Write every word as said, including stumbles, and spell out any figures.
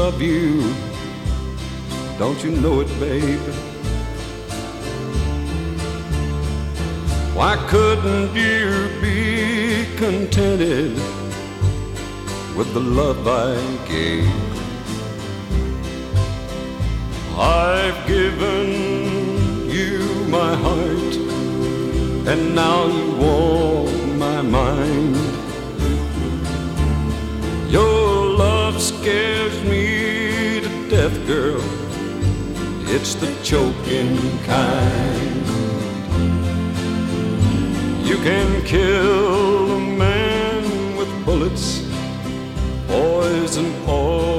love you. Don't you know it, babe? Why couldn't you be contented with the love I gave? I've given you my heart, and now you want my mind. Your love scares me to death, girl. It's the choking kind. You can kill a man with bullets, poison, or